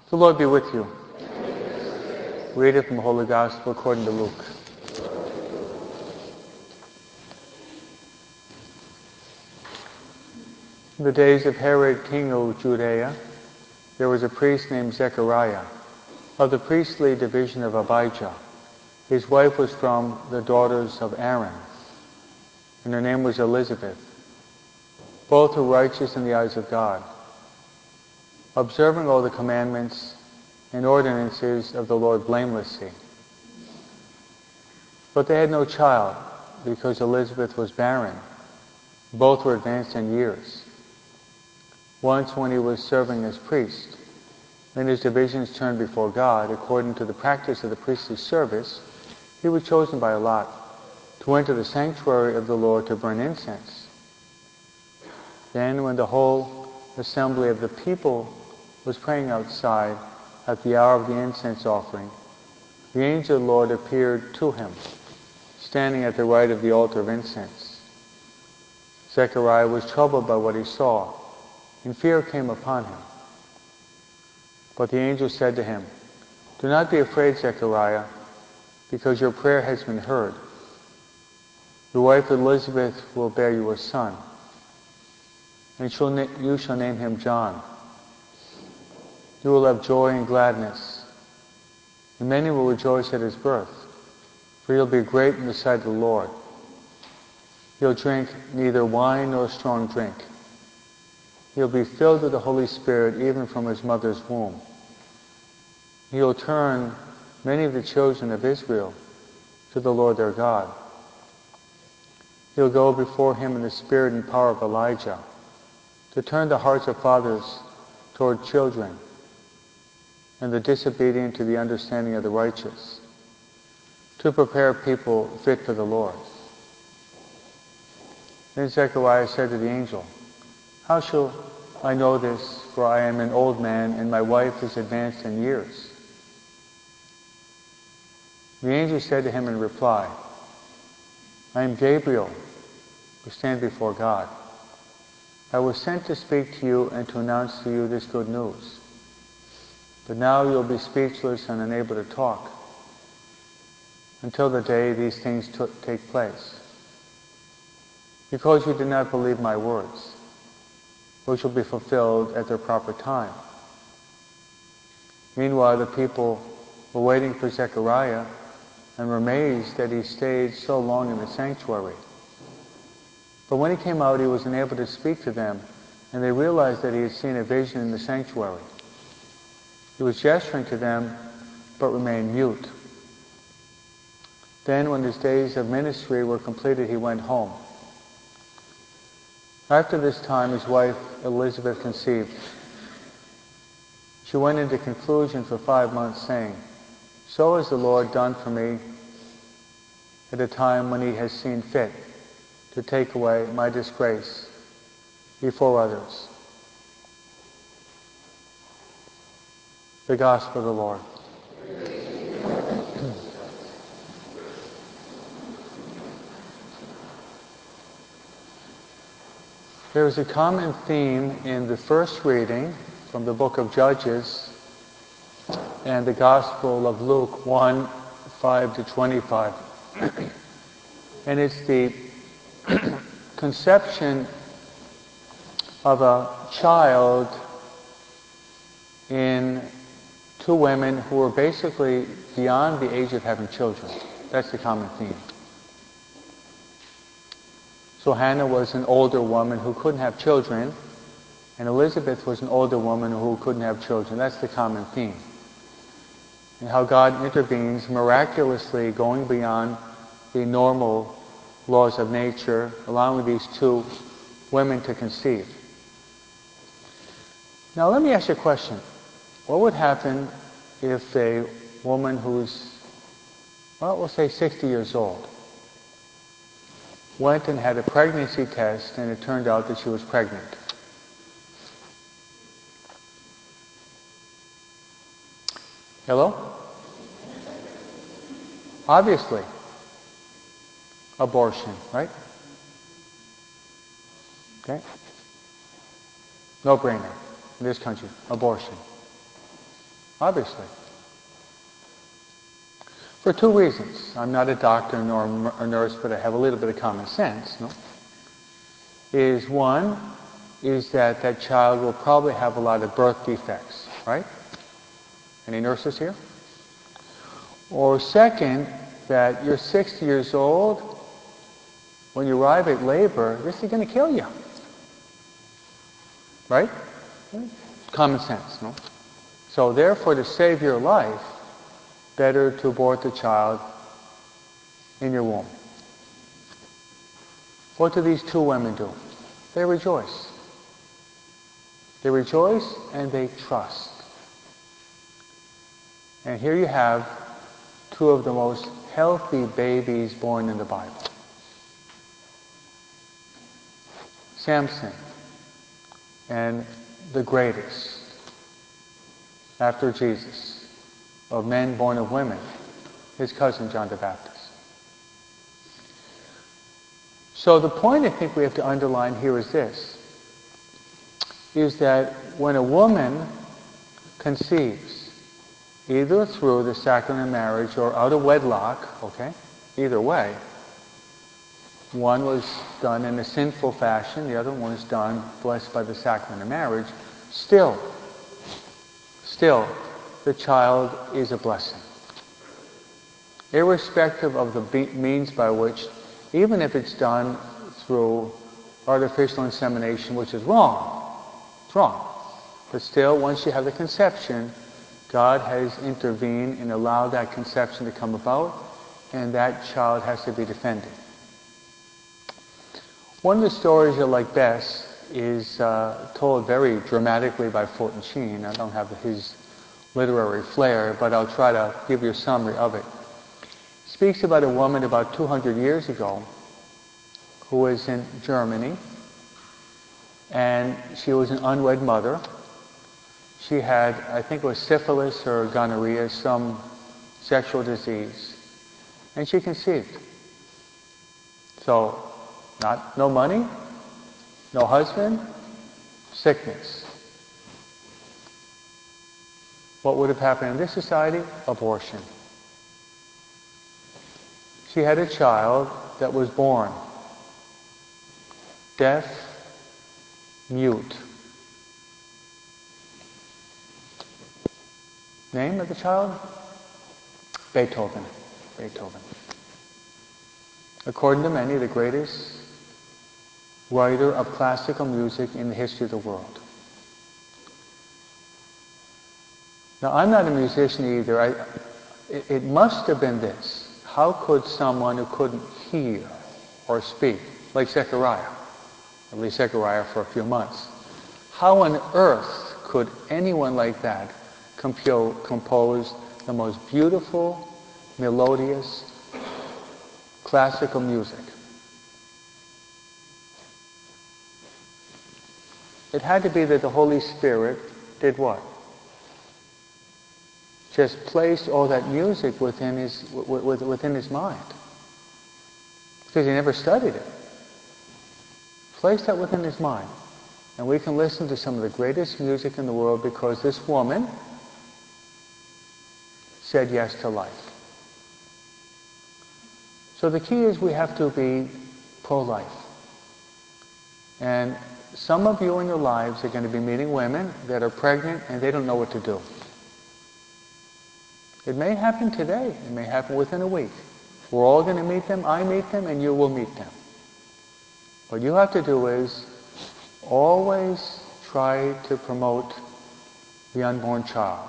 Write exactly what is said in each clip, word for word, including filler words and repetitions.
The Lord be with you. Read it from the Holy Gospel according to Luke. In the days of Herod, king of Judea, there was a priest named Zechariah, of the priestly division of Abijah. His wife was from the daughters of Aaron, and her name was Elizabeth. Both were righteous in the eyes of God, observing all the commandments and ordinances of the Lord blamelessly. But they had no child, because Elizabeth was barren. Both were advanced in years. Once when he was serving as priest, when his divisions turned before God, according to the practice of the priestly service, he was chosen by a lot to enter the sanctuary of the Lord to burn incense. Then when the whole assembly of the people was praying outside at the hour of the incense offering, the angel of the Lord appeared to him, standing at the right of the altar of incense. Zechariah was troubled by what he saw, and fear came upon him. But the angel said to him, "Do not be afraid, Zechariah, because your prayer has been heard. Your wife Elizabeth will bear you a son, and shall na- you shall name him John. You will have joy and gladness, and many will rejoice at his birth, for he will be great in the sight of the Lord. He'll drink neither wine nor strong drink. He'll be filled with the Holy Spirit even from his mother's womb. He'll turn many of the children of Israel to the Lord their God. He'll go before him in the spirit and power of Elijah, to turn the hearts of fathers toward children, and the disobedient to the understanding of the righteous, to prepare people fit for the Lord." Then Zechariah said to the angel, "How shall I know this, for I am an old man, and my wife is advanced in years?" The angel said to him in reply, "I am Gabriel, who stand before God. I was sent to speak to you and to announce to you this good news. But now you will be speechless and unable to talk until the day these things t- take place, because you did not believe my words, which will be fulfilled at their proper time." Meanwhile, the people were waiting for Zechariah and were amazed that he stayed so long in the sanctuary. But when he came out, he was unable to speak to them, and they realized that he had seen a vision in the sanctuary. He was gesturing to them, but remained mute. Then, when his days of ministry were completed, he went home. After this time, his wife Elizabeth conceived. She went into conclusion for five months, saying, "So has the Lord done for me at a time when he has seen fit to take away my disgrace before others." The Gospel of the Lord. There is a common theme in the first reading from the book of Judges and the Gospel of Luke one, five to twenty-five. And it's the conception of a child in two women who were basically beyond the age of having children. That's the common theme. So Hannah was an older woman who couldn't have children, and Elizabeth was an older woman who couldn't have children. That's the common theme. And how God intervenes miraculously, going beyond the normal laws of nature, allowing these two women to conceive. Now let me ask you a question. What would happen if a woman who's, well, we'll say sixty years old, went and had a pregnancy test and it turned out that she was pregnant? Hello? Obviously, abortion, right? Okay? No brainer in this country, abortion. obviously. For two reasons. I'm not a doctor nor a nurse, but I have a little bit of common sense. No? Is one, is that that child will probably have a lot of birth defects, right? Any nurses here? Or second, that you're sixty years old, when you arrive at labor, this is going to kill you. Right? Common sense, no? So therefore, to save your life, better to abort the child in your womb. What do these two women do? They rejoice. They rejoice and they trust. And here you have two of the most healthy babies born in the Bible. Samson, and the greatest, after Jesus, of men born of women, his cousin John the Baptist. So the point I think we have to underline here is this, is that when a woman conceives, either through the sacrament of marriage or out of wedlock, okay, either way, one was done in a sinful fashion, the other one was done blessed by the sacrament of marriage, still, still, the child is a blessing. Irrespective of the be- means by which, even if it's done through artificial insemination, which is wrong, it's wrong, but still, once you have the conception, God has intervened and allowed that conception to come about, and that child has to be defended. One of the stories I like best is uh, told very dramatically by Fulton Sheen. I don't have his literary flair, but I'll try to give you a summary of it. It speaks about a woman about two hundred years ago who was in Germany, and she was an unwed mother. She had, I think it was syphilis or gonorrhea, some sexual disease, and she conceived. So, not no money, no husband, sickness. What would have happened in this society? Abortion. She had a child that was born deaf, mute. Name of the child? Beethoven. Beethoven. According to many, the greatest writer of classical music in the history of the world. Now, I'm not a musician either. I, it, it must have been this. How could someone who couldn't hear or speak, like Zechariah, at least Zechariah for a few months, how on earth could anyone like that compo- compose the most beautiful, melodious, classical music? It had to be that the Holy Spirit did what? Just placed all that music within his within his mind, because he never studied it. Placed that within his mind, and we can listen to some of the greatest music in the world because this woman said yes to life. So the key is we have to be pro-life, and some of you in your lives are going to be meeting women that are pregnant and they don't know what to do. It may happen today. It may happen within a week. We're all going to meet them. I meet them, and you will meet them. What you have to do is always try to promote the unborn child.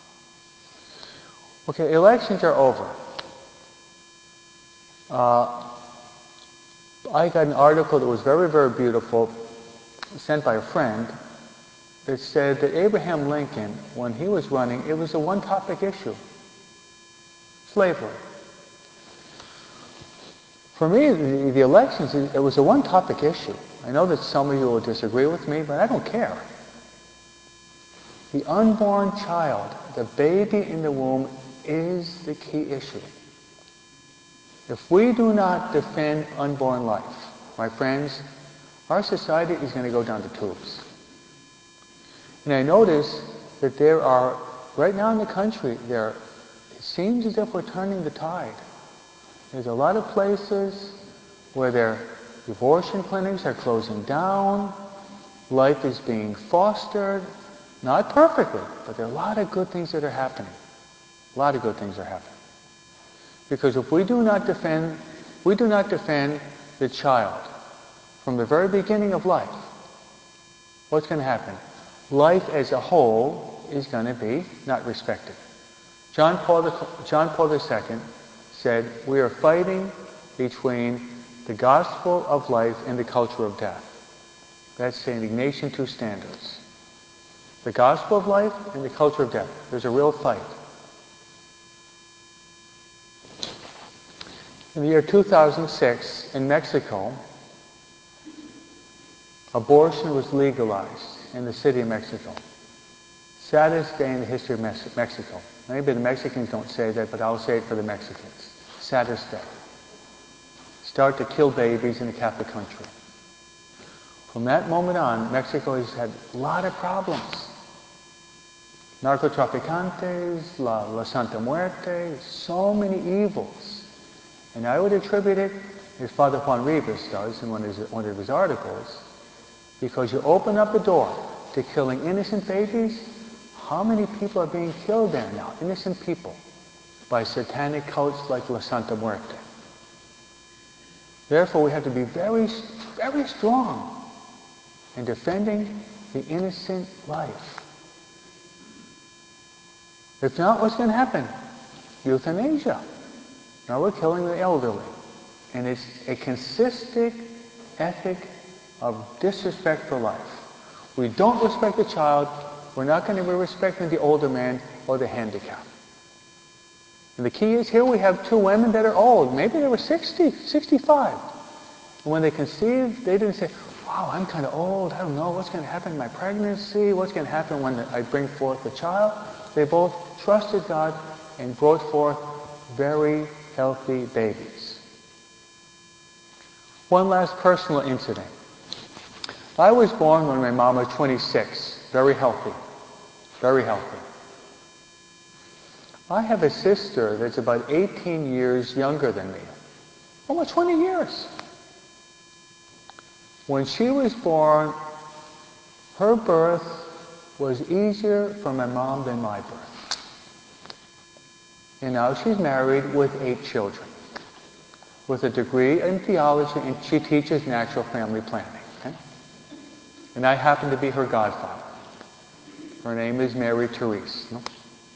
Okay, elections are over. Uh, I got an article that was very, very beautiful, sent by a friend, that said that Abraham Lincoln, when he was running, it was a one-topic issue. Slavery. For me, the, the elections, it was a one-topic issue. I know that some of you will disagree with me, but I don't care. The unborn child, the baby in the womb, is the key issue. If we do not defend unborn life, my friends, our society is going to go down the tubes. And I notice that there are right now in the country, there, it seems as if we're turning the tide. There's a lot of places where their abortion clinics are closing down, life is being fostered, not perfectly, but there are a lot of good things that are happening. A lot of good things are happening. Because if we do not defend, we do not defend the child from the very beginning of life, what's going to happen? Life as a whole is going to be not respected. John Paul the, John Paul the Second said, we are fighting between the gospel of life and the culture of death. That's Saint Ignatian two standards. The gospel of life and the culture of death. There's a real fight. In the year two thousand six, in Mexico, abortion was legalized in the city of Mexico. Saddest day in the history of Mexico. Maybe the Mexicans don't say that, but I'll say it for the Mexicans. Saddest day. Start to kill babies in a Catholic country. From that moment on, Mexico has had a lot of problems. Narcotraficantes, La, La Santa Muerte, so many evils. And I would attribute it, as Father Juan Rivas does in one of his, one of his articles, because you open up the door to killing innocent babies. How many people are being killed there now? Innocent people. By satanic cults like La Santa Muerte. Therefore, we have to be very, very strong in defending the innocent life. If not, what's going to happen? Euthanasia. Now we're killing the elderly. And it's a consistent ethic of disrespect for life. We don't respect the child, we're not going to be respecting the older man or the handicapped. And the key is here we have two women that are old. Maybe they were sixty, sixty-five. And when they conceived, they didn't say, wow, I'm kind of old. I don't know what's going to happen in my pregnancy. What's going to happen when I bring forth the child? They both trusted God and brought forth very healthy babies. One last personal incident. I was born when my mom was twenty-six. Very healthy. Very healthy. I have a sister that's about eighteen years younger than me. Almost twenty years. When she was born, her birth was easier for my mom than my birth. And now she's married with eight children, with a degree in theology, and she teaches natural family planning. Okay? And I happen to be her godfather. Her name is Mary Therese. No?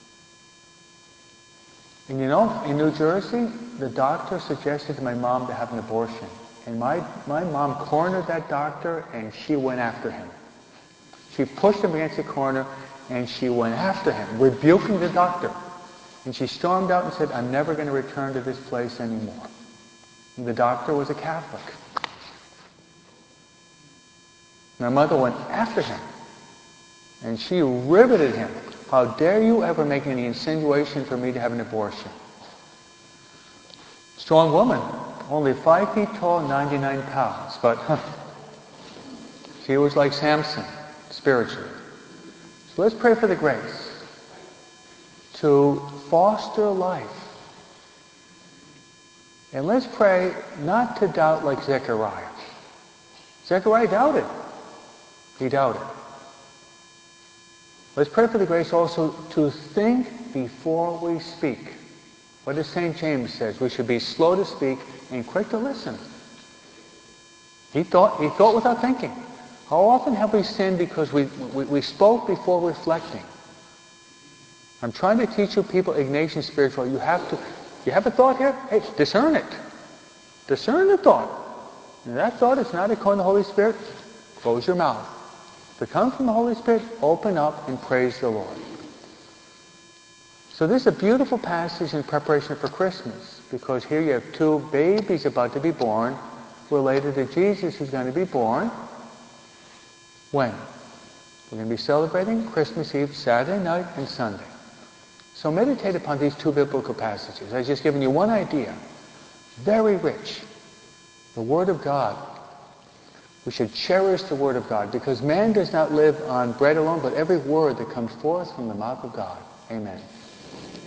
And you know, in New Jersey, the doctor suggested to my mom to have an abortion. And my, my mom cornered that doctor and she went after him. She pushed him against the corner and she went after him, rebuking the doctor. And she stormed out and said, I'm never going to return to this place anymore. And the doctor was a Catholic. My mother went after him. And she riveted him. How dare you ever make any insinuation for me to have an abortion? Strong woman. Only five feet tall, ninety-nine pounds. But huh, she was like Samson, spiritually. So let's pray for the grace to foster life. And let's pray not to doubt like Zechariah. Zechariah doubted. He doubted. Let's pray for the grace also to think before we speak. What does Saint James says? We should be slow to speak and quick to listen. He thought, he thought without thinking. How often have we sinned because we, we, we spoke before reflecting? I'm trying to teach you people Ignatian spiritual. You have to, you have a thought here? Hey, discern it. Discern the thought. And that thought is not according to the Holy Spirit. Close your mouth. If it comes from the Holy Spirit, open up and praise the Lord. So this is a beautiful passage in preparation for Christmas, because here you have two babies about to be born, related to Jesus who's going to be born. When? We're going to be celebrating Christmas Eve, Saturday night and Sunday. So meditate upon these two biblical passages. I've just given you one idea. Very rich. The Word of God. We should cherish the Word of God, because man does not live on bread alone, but every word that comes forth from the mouth of God. Amen.